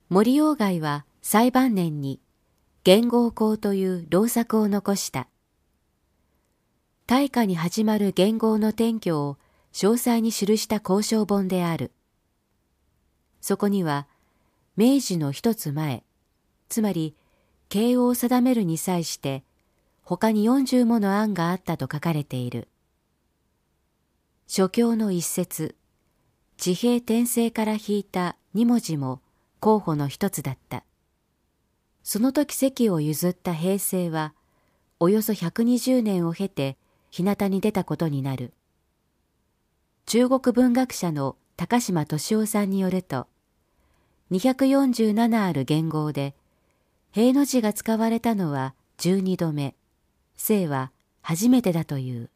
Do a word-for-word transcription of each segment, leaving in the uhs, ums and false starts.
森鴎外は最晩年に元号講という老作を残した。大化に始まる元号の典拠を詳細に記した交渉本である。そこには明治の一つ前、つまり慶応を定めるに際して他によんじゅうもの案があったと書かれている。書経の一節、地平転生から引いた二文字も候補の一つだった。その時席を譲った平成はおよそひゃくにじゅうねんを経て日向に出たことになる。中国文学者の高島敏夫さんによると、にひゃくよんじゅうななある元号で平の字が使われたのはじゅうにどめ、清は初めてだという。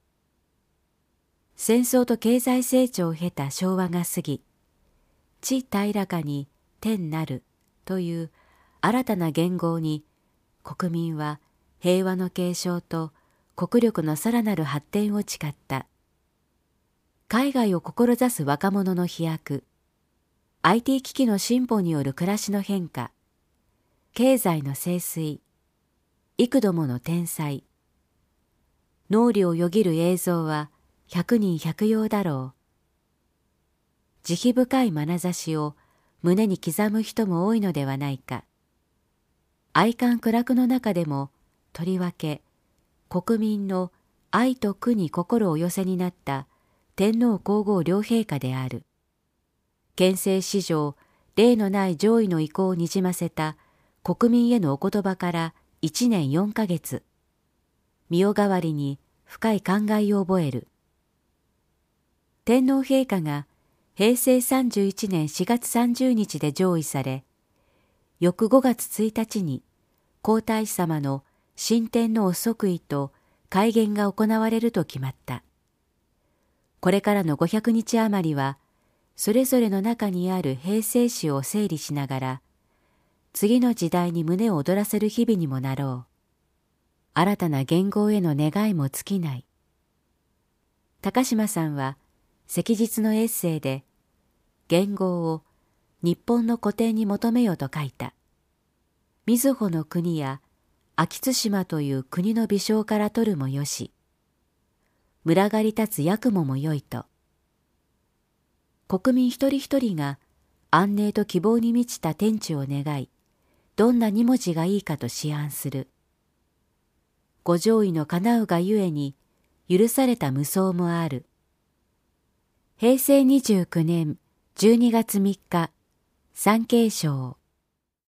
戦争と経済成長を経た昭和が過ぎ、地平らかに天なるという新たな元号に国民は平和の継承と国力のさらなる発展を誓った。海外を志す若者の飛躍、アイティー 機器の進歩による暮らしの変化、経済の盛衰、幾度もの天災、脳裏をよぎる映像は百人百様だろう。慈悲深い眼差しを胸に刻む人も多いのではないか。哀観苦楽の中でも、とりわけ国民の愛と苦に心をお寄せになった天皇皇后両陛下である。憲政史上例のない上位の意向をにじませた国民へのお言葉からいちねんよんかげつ、御代替わりに深い感慨を覚える。天皇陛下が平成さんじゅういちねんしがつさんじゅうにちで譲位され、翌ごがつついたちに皇太子様の新天皇即位と改元が行われると決まった。これからのごひゃくにち余りは、それぞれの中にある平成史を整理しながら、次の時代に胸を躍らせる日々にもなろう。新たな元号への願いも尽きない。高島さんは、昔日のエッセイで、元号を日本の古典に求めよと書いた。瑞穂の国や秋津島という国の微笑から取るもよし、群がり立つ八雲もよいと。国民一人一人が安寧と希望に満ちた天地を願い、どんな二文字がいいかと思案する。ご上位の叶うがゆえに許された無双もある。平成にじゅうきゅうねんじゅうにがつみっか、三慶章。